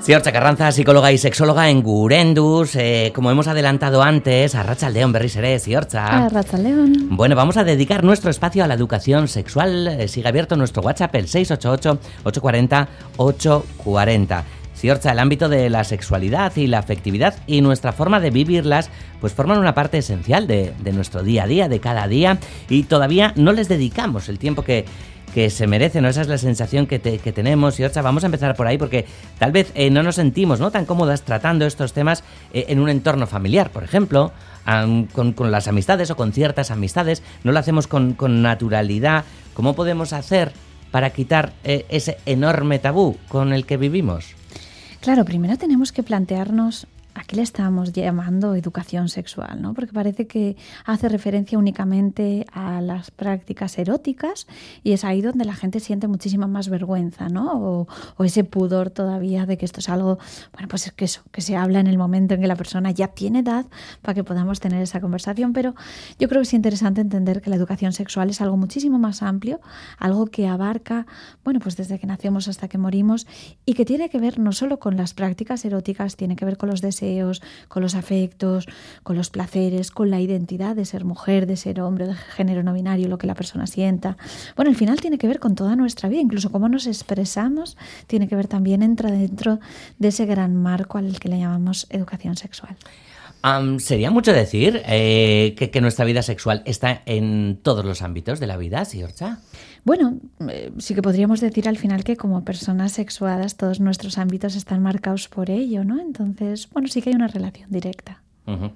Ziortza Carranza, psicóloga y sexóloga en Gurendus. Como hemos adelantado antes, Arratsaldeon berriz ere, Ziortza. Arratsaldeon. Bueno, vamos a dedicar nuestro espacio a la educación sexual. Sigue abierto nuestro WhatsApp, el 688-840-840. Ziortza, el ámbito de la sexualidad y la afectividad y nuestra forma de vivirlas, pues forman una parte esencial de nuestro día a día, de cada día, y todavía no les dedicamos el tiempo que se merecen, ¿no? Esa es la sensación que tenemos. Y Ziortza, vamos a empezar por ahí porque tal vez no nos sentimos, ¿no?, tan cómodas tratando estos temas en un entorno familiar, por ejemplo, con las amistades o con ciertas amistades. No lo hacemos con naturalidad. ¿Cómo podemos hacer para quitar ese enorme tabú con el que vivimos? Claro, primero tenemos que plantearnos a qué le estamos llamando educación sexual, ¿no? Porque parece que hace referencia únicamente a las prácticas eróticas y es ahí donde la gente siente muchísima más vergüenza, ¿no? O ese pudor todavía de que esto es algo, bueno, pues es que eso, que se habla en el momento en que la persona ya tiene edad para que podamos tener esa conversación. Pero yo creo que es interesante entender que la educación sexual es algo muchísimo más amplio, algo que abarca, bueno, pues desde que nacemos hasta que morimos y que tiene que ver no solo con las prácticas eróticas, tiene que ver con los deseos, con los afectos, con los placeres, con la identidad de ser mujer, de ser hombre, de género no binario, lo que la persona sienta. Bueno, al final tiene que ver con toda nuestra vida, incluso cómo nos expresamos, tiene que ver también, entra dentro de ese gran marco al que le llamamos educación sexual. Sería mucho decir que nuestra vida sexual está en todos los ámbitos de la vida, Ziortza. Bueno, sí que podríamos decir al final que como personas sexuadas todos nuestros ámbitos están marcados por ello, ¿no? Entonces, bueno, sí que hay una relación directa. Uh-huh.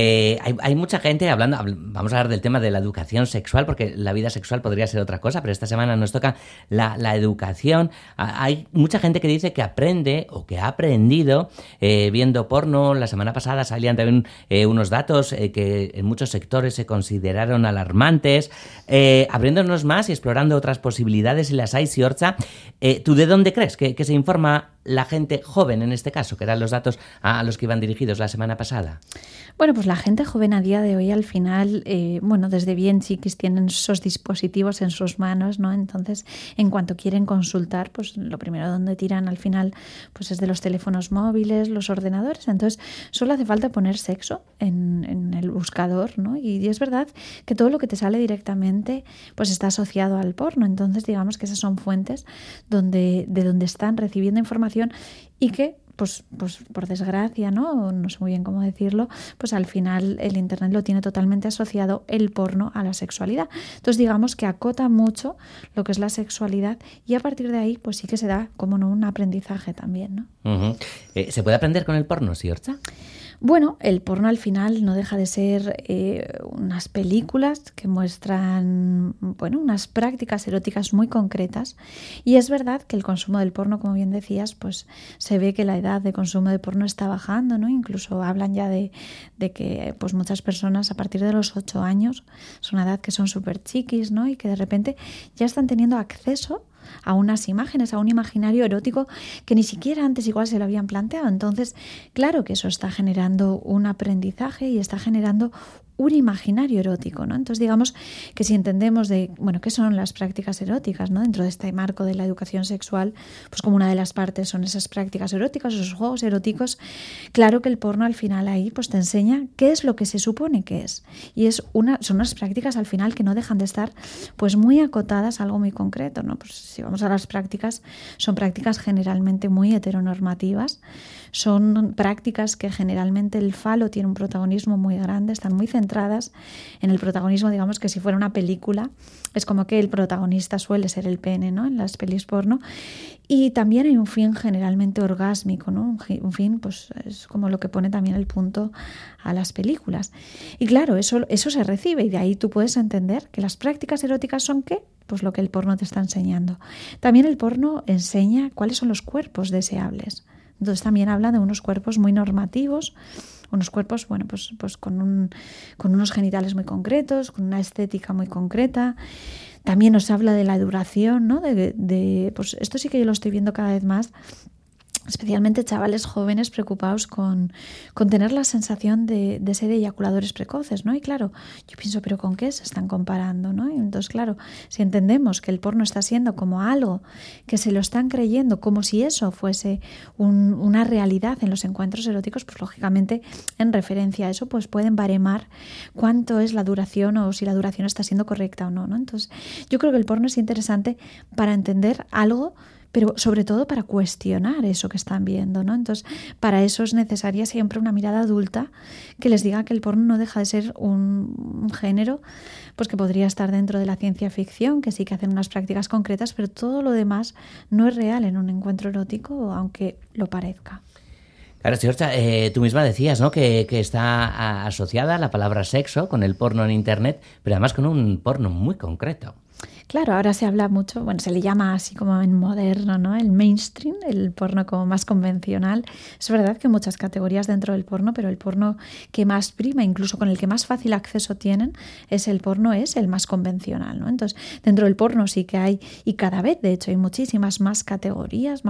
Hay mucha gente hablando, vamos a hablar del tema de la educación sexual, porque la vida sexual podría ser otra cosa, pero esta semana nos toca la educación. Hay mucha gente que dice que aprende o que ha aprendido viendo porno. La semana pasada salían también unos datos que en muchos sectores se consideraron alarmantes. Abriéndonos más y explorando otras posibilidades, y las hay, Ziortza. ¿Tú de dónde crees que se informa la gente joven, en este caso, que eran los datos a los que iban dirigidos la semana pasada? Bueno, pues la gente joven a día de hoy, al final, bueno, desde bien chiquis tienen esos dispositivos en sus manos, ¿no? Entonces, en cuanto quieren consultar, pues lo primero donde tiran al final pues es de los teléfonos móviles, los ordenadores. Entonces, solo hace falta poner sexo en el buscador, ¿no? Y es verdad que todo lo que te sale directamente pues está asociado al porno. Entonces, digamos que esas son fuentes de donde están recibiendo información y que pues por desgracia, ¿no? No sé muy bien cómo decirlo, pues al final el Internet lo tiene totalmente asociado, el porno, a la sexualidad. Entonces digamos que acota mucho lo que es la sexualidad y a partir de ahí pues sí que se da, como no, un aprendizaje también, ¿no? Uh-huh. ¿Se puede aprender con el porno, Ziortza? Bueno, el porno al final no deja de ser unas películas que muestran, bueno, unas prácticas eróticas muy concretas, y es verdad que el consumo del porno, como bien decías, pues se ve que la edad de consumo de porno está bajando, ¿no? Incluso hablan ya de que pues muchas personas a partir de los 8 años, es una edad que son súper chiquis, ¿no? Y que de repente ya están teniendo acceso a unas imágenes, a un imaginario erótico que ni siquiera antes igual se lo habían planteado. Entonces, claro que eso está generando un aprendizaje y está generando un imaginario erótico, ¿no? Entonces, digamos que si entendemos bueno, qué son las prácticas eróticas, ¿no? Dentro de este marco de la educación sexual, pues como una de las partes son esas prácticas eróticas, esos juegos eróticos, claro que el porno al final ahí pues te enseña qué es lo que se supone que es. Y son unas prácticas al final que no dejan de estar pues muy acotadas a algo muy concreto, ¿no? Pues si vamos a las prácticas, son prácticas generalmente muy heteronormativas, son prácticas que generalmente el falo tiene un protagonismo muy grande, están muy centradas en el protagonismo. Digamos que si fuera una película, es como que el protagonista suele ser el pene, ¿no? En las pelis porno. Y también hay un fin generalmente orgásmico, ¿no? Un fin, pues es como lo que pone también el punto a las películas. Y claro, eso se recibe, y de ahí tú puedes entender que las prácticas eróticas son ¿qué? Pues lo que el porno te está enseñando. También el porno enseña cuáles son los cuerpos deseables. Entonces también habla de unos cuerpos muy normativos, unos cuerpos, bueno, pues con unos genitales muy concretos, con una estética muy concreta. También nos habla de la duración, ¿no? Pues esto sí que yo lo estoy viendo cada vez más especialmente chavales jóvenes preocupados con tener la sensación de ser eyaculadores precoces, ¿no? Y claro, yo pienso, ¿pero con qué se están comparando, no? Y entonces, claro, si entendemos que el porno está siendo como algo que se lo están creyendo como si eso fuese una realidad en los encuentros eróticos, pues lógicamente en referencia a eso pues pueden baremar cuánto es la duración o si la duración está siendo correcta o no, ¿no? Entonces, yo creo que el porno es interesante para entender algo, pero sobre todo para cuestionar eso que están viendo, ¿no? Entonces, para eso es necesaria siempre una mirada adulta que les diga que el porno no deja de ser un género pues que podría estar dentro de la ciencia ficción, que sí que hacen unas prácticas concretas, pero todo lo demás no es real en un encuentro erótico, aunque lo parezca. Claro, Siorcha, tú misma decías, ¿no?, que está asociada la palabra sexo con el porno en Internet, pero además con un porno muy concreto. Claro, ahora se habla mucho, bueno, se le llama así como en moderno, ¿no? El mainstream, el porno como más convencional. Es verdad que hay muchas categorías dentro del porno, pero el porno que más prima, incluso con el que más fácil acceso tienen, es el más convencional, ¿no? Entonces, dentro del porno sí que hay, y cada vez, de hecho, hay muchísimas más categorías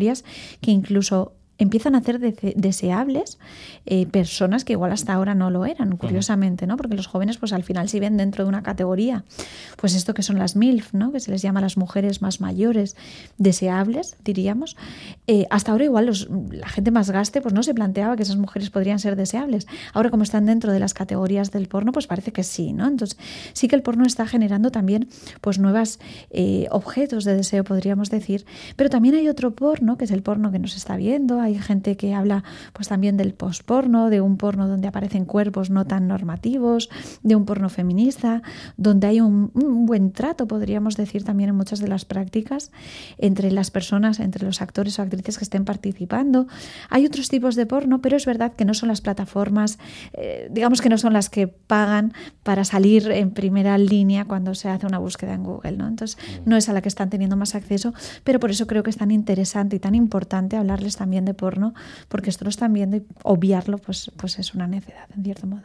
que incluso empiezan a hacer deseables personas que igual hasta ahora no lo eran, curiosamente, ¿no? Porque los jóvenes pues al final sí ven dentro de una categoría, pues esto que son las MILF, ¿no? Que se les llama a las mujeres más mayores deseables, diríamos. Hasta ahora igual la gente más gaste pues no se planteaba que esas mujeres podrían ser deseables. Ahora como están dentro de las categorías del porno, pues parece que sí, ¿no? Entonces sí que el porno está generando también pues nuevos objetos de deseo, podríamos decir, pero también hay otro porno, que es el porno que nos está viendo. Hay gente que habla pues también del post-porno, de un porno donde aparecen cuerpos no tan normativos, de un porno feminista, donde hay un buen trato, podríamos decir también en muchas de las prácticas, entre las personas, entre los actores o actrices que estén participando. Hay otros tipos de porno, pero es verdad que no son las plataformas, digamos que no son las que pagan para salir en primera línea cuando se hace una búsqueda en Google, ¿no? Entonces no es a la que están teniendo más acceso, pero por eso creo que es tan interesante y tan importante hablarles también de porno, porque esto lo están viendo y obviarlo pues es una necedad, en cierto modo.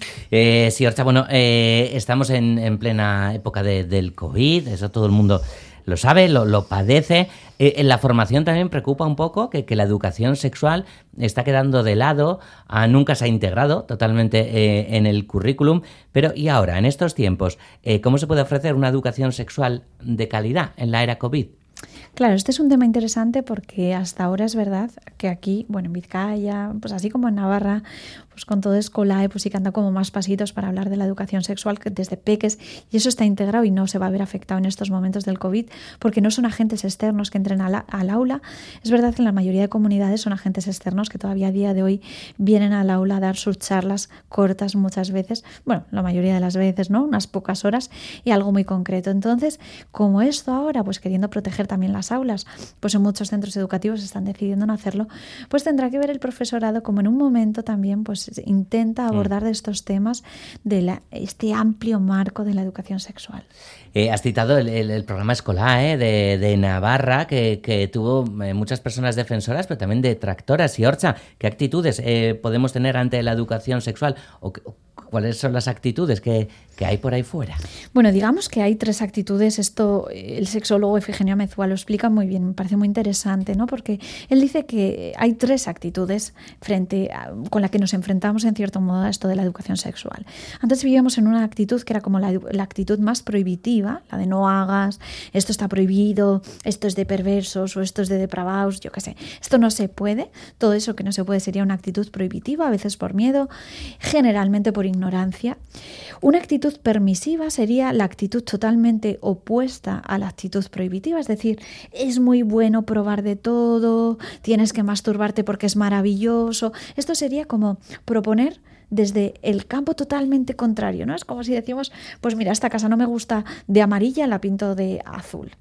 Siorcha, bueno, estamos en plena época del COVID, eso todo el mundo lo sabe, lo padece. En la formación también preocupa un poco que la educación sexual está quedando de lado, nunca se ha integrado totalmente en el currículum, pero y ahora, en estos tiempos, ¿cómo se puede ofrecer una educación sexual de calidad en la era COVID? Claro, este es un tema interesante porque hasta ahora es verdad que aquí, bueno, en Vizcaya, pues así como en Navarra, pues con todo Escolae, pues sí que anda como más pasitos para hablar de la educación sexual desde peques, y eso está integrado y no se va a ver afectado en estos momentos del COVID, porque no son agentes externos que entren al aula. Es verdad que en la mayoría de comunidades son agentes externos que todavía a día de hoy vienen al aula a dar sus charlas cortas muchas veces, bueno, la mayoría de las veces, ¿no? Unas pocas horas y algo muy concreto. Entonces, como esto ahora, pues queriendo proteger también las aulas, pues en muchos centros educativos están decidiendo no hacerlo, pues tendrá que ver el profesorado como en un momento también pues intenta abordar de estos temas de este amplio marco de la educación sexual. Has citado el programa Escolae de Navarra, que tuvo muchas personas defensoras, pero también detractoras. Siorcha, ¿qué actitudes podemos tener ante la educación sexual? ¿O cuáles son las actitudes que hay por ahí fuera? Bueno, digamos que hay tres actitudes. Esto el sexólogo Efigenio Amezcua lo explica muy bien, me parece muy interesante, ¿no? Porque él dice que hay tres actitudes con la que nos enfrentamos en cierto modo a esto de la educación sexual. Antes vivíamos en una actitud que era como la actitud más prohibitiva, la de no hagas, esto está prohibido, esto es de perversos o esto es de depravados, yo qué sé. Esto no se puede, todo eso que no se puede sería una actitud prohibitiva, a veces por miedo, generalmente por ignorancia. Una actitud permisiva sería la actitud totalmente opuesta a la actitud prohibitiva, es decir, es muy bueno probar de todo, tienes que masturbarte porque es maravilloso. Esto sería como proponer desde el campo totalmente contrario, ¿no? Es como si decimos, pues mira, esta casa no me gusta de amarilla, la pinto de azul.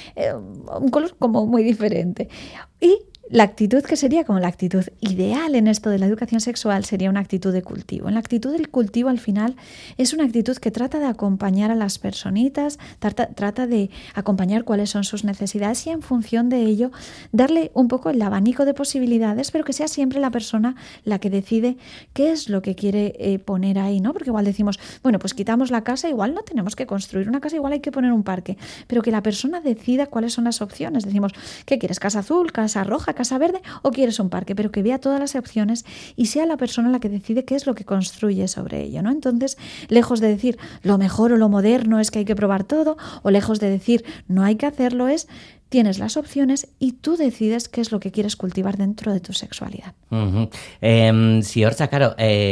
Un color como muy diferente. Y la actitud que sería como la actitud ideal en esto de la educación sexual sería una actitud de cultivo. En la actitud del cultivo al final es una actitud que trata de acompañar a las personitas, trata de acompañar cuáles son sus necesidades y en función de ello darle un poco el abanico de posibilidades, pero que sea siempre la persona la que decide qué es lo que quiere poner ahí, ¿no? Porque igual decimos, bueno, pues quitamos la casa, igual no tenemos que construir una casa, igual hay que poner un parque, pero que la persona decida cuáles son las opciones. Decimos, ¿qué quieres? ¿Casa azul? ¿Casa roja? casa verde o quieres un parque, pero que vea todas las opciones y sea la persona la que decide qué es lo que construye sobre ello, ¿no? Entonces, lejos de decir lo mejor o lo moderno es que hay que probar todo, o lejos de decir no hay que hacerlo, tienes las opciones y tú decides qué es lo que quieres cultivar dentro de tu sexualidad. Uh-huh. Siorcha, claro,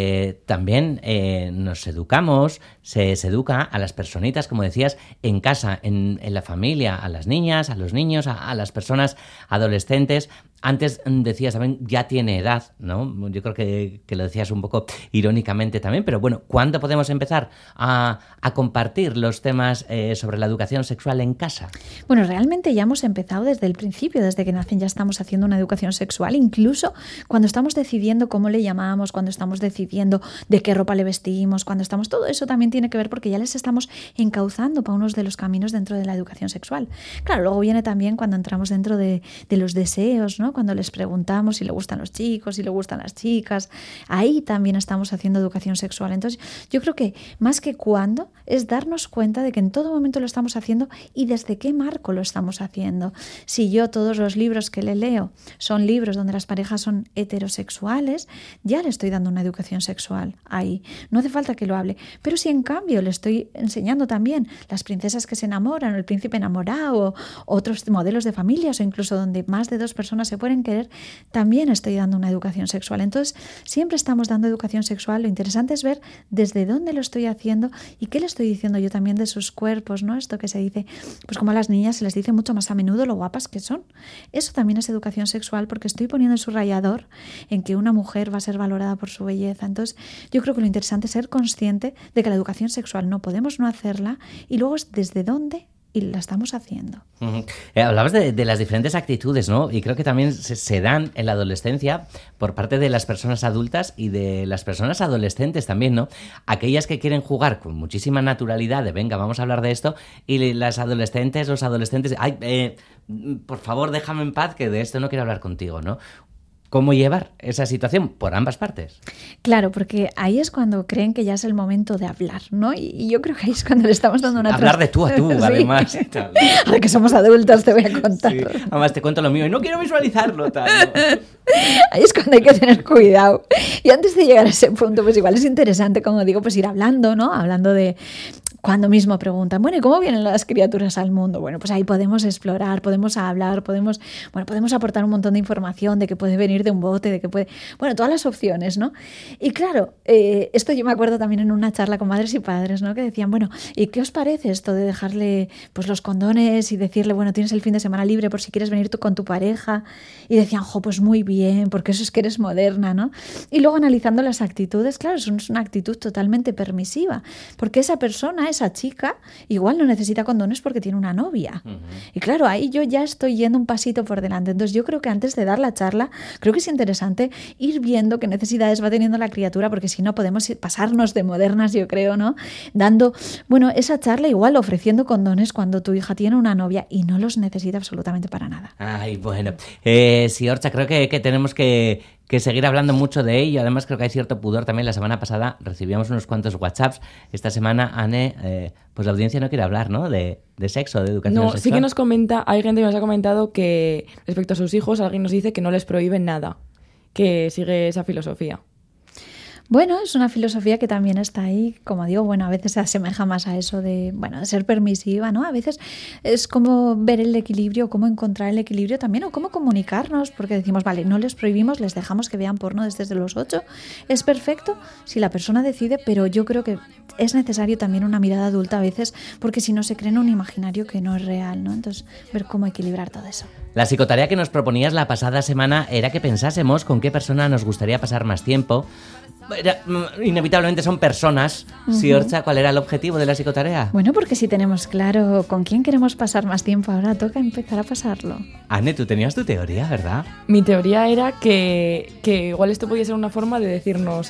también nos educamos, se educa a las personitas, como decías, en casa, en la familia, a las niñas, a los niños, a las personas adolescentes. Antes decías también, ya tiene edad, ¿no? Yo creo que lo decías un poco irónicamente también, pero bueno, ¿cuándo podemos empezar a compartir los temas sobre la educación sexual en casa? Bueno, realmente ya hemos empezado desde el principio, desde que nacen ya estamos haciendo una educación sexual, incluso cuando estamos decidiendo cómo le llamamos, cuando estamos decidiendo de qué ropa le vestimos, cuando estamos... Todo eso también tiene que ver porque ya les estamos encauzando para unos de los caminos dentro de la educación sexual. Claro, luego viene también cuando entramos dentro de los deseos, ¿no? Cuando les preguntamos si le gustan los chicos, si le gustan las chicas, ahí también estamos haciendo educación sexual. Entonces, yo creo que más que cuándo es darnos cuenta de que en todo momento lo estamos haciendo y desde qué marco lo estamos haciendo. Si yo todos los libros que le leo son libros donde las parejas son heterosexuales, ya le estoy dando una educación sexual ahí. No hace falta que lo hable. Pero si en cambio le estoy enseñando también las princesas que se enamoran o el príncipe enamorado o otros modelos de familias o incluso donde más de 2 personas se pueden querer, también estoy dando una educación sexual. Entonces, siempre estamos dando educación sexual. Lo interesante es ver desde dónde lo estoy haciendo y qué le estoy diciendo yo también de sus cuerpos, ¿no? Esto que se dice, pues como a las niñas se les dice mucho más a menudo lo guapas que son. Eso también es educación sexual porque estoy poniendo el subrayador en que una mujer va a ser valorada por su belleza. Entonces, yo creo que lo interesante es ser consciente de que la educación sexual no podemos no hacerla y luego es desde dónde y la estamos haciendo. Uh-huh. Hablabas de las diferentes actitudes, ¿no? Y creo que también se dan en la adolescencia por parte de las personas adultas y de las personas adolescentes también, ¿no? Aquellas que quieren jugar con muchísima naturalidad de venga, vamos a hablar de esto, y las adolescentes, los adolescentes, ay, por favor déjame en paz que de esto no quiero hablar contigo, ¿no? ¿Cómo llevar esa situación por ambas partes? Claro, porque ahí es cuando creen que ya es el momento de hablar, ¿no? Y yo creo que ahí es cuando le estamos dando una... Hablar de tú a tú, sí. Además. Ahora que somos adultos te voy a contar. Sí. Además te cuento lo mío y no quiero visualizarlo tal, ¿no? Ahí es cuando hay que tener cuidado. Y antes de llegar a ese punto, pues igual es interesante, como digo, pues ir hablando, ¿no? Hablando de... Cuando mismo preguntan, bueno, ¿y cómo vienen las criaturas al mundo? Bueno, pues ahí podemos explorar, podemos hablar, podemos aportar un montón de información de que puede venir de un bote, de que puede... Bueno, todas las opciones, ¿no? Y claro, esto yo me acuerdo también en una charla con madres y padres, ¿no? Que decían, bueno, ¿y qué os parece esto de dejarle pues los condones y decirle, bueno, tienes el fin de semana libre por si quieres venir tú con tu pareja? Y decían, pues muy bien, porque eso es que eres moderna, ¿no? Y luego analizando las actitudes, claro, eso es una actitud totalmente permisiva, porque esa persona, esa chica, igual no necesita condones porque tiene una novia. Uh-huh. Y claro, ahí yo ya estoy yendo un pasito por delante. Entonces yo creo que antes de dar la charla, creo que es interesante ir viendo qué necesidades va teniendo la criatura, porque si no podemos pasarnos de modernas, yo creo, ¿no? Dando, bueno, esa charla igual ofreciendo condones cuando tu hija tiene una novia y no los necesita absolutamente para nada. Ay, bueno. Siorcha, creo que tenemos que seguir hablando mucho de ello. Además, creo que hay cierto pudor también. La semana pasada recibíamos unos cuantos WhatsApps. Esta semana, Anne, pues la audiencia no quiere hablar, ¿no? De sexo, de educación sexual. No, sí que nos comenta, hay gente que nos ha comentado que respecto a sus hijos, alguien nos dice que no les prohíben nada, que sigue esa filosofía. Bueno, es una filosofía que también está ahí, como digo, bueno, a veces se asemeja más a eso de ser permisiva, ¿no? A veces es como ver el equilibrio, cómo encontrar el equilibrio también, o cómo comunicarnos, porque decimos, vale, no les prohibimos, les dejamos que vean porno desde los 8, es perfecto si la persona decide, pero yo creo que es necesario también una mirada adulta a veces, porque si no se cree en un imaginario que no es real, ¿no? Entonces, ver cómo equilibrar todo eso. La psicotarea que nos proponías la pasada semana era que pensásemos con qué persona nos gustaría pasar más tiempo. Inevitablemente son personas. Uh-huh. Siorcha, ¿cuál era el objetivo de la psicotarea? Bueno, porque si tenemos claro con quién queremos pasar más tiempo, ahora toca empezar a pasarlo. Anne, tú tenías tu teoría, ¿verdad? Mi teoría era que igual esto podía ser una forma de decirnos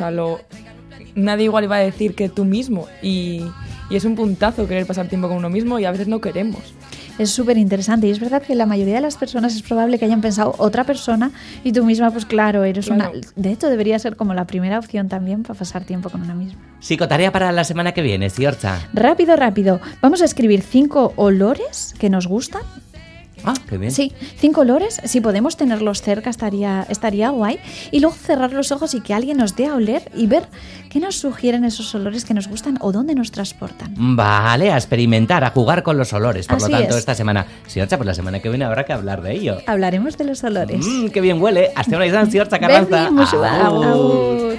nadie igual iba a decir que tú mismo, y es un puntazo querer pasar tiempo con uno mismo y a veces no queremos. Es súper interesante y es verdad que la mayoría de las personas es probable que hayan pensado otra persona y tú misma, pues claro, eres una... De hecho, debería ser como la primera opción también para pasar tiempo con una misma. Psicotarea para la semana que viene, Siorcha. Rápido. Vamos a escribir 5 olores que nos gustan Ah, qué bien. Sí, 5 olores, si podemos tenerlos cerca estaría guay. Y luego cerrar los ojos y que alguien nos dé a oler y ver qué nos sugieren esos olores que nos gustan o dónde nos transportan. Vale, a experimentar, a jugar con los olores. Por Así lo tanto, es. esta semana, Siorcha, pues la semana que viene habrá que hablar de ello. Hablaremos de los olores. ¡Qué bien huele! Hasta una izan, Siorcha Carranza. Beti, musu, agur.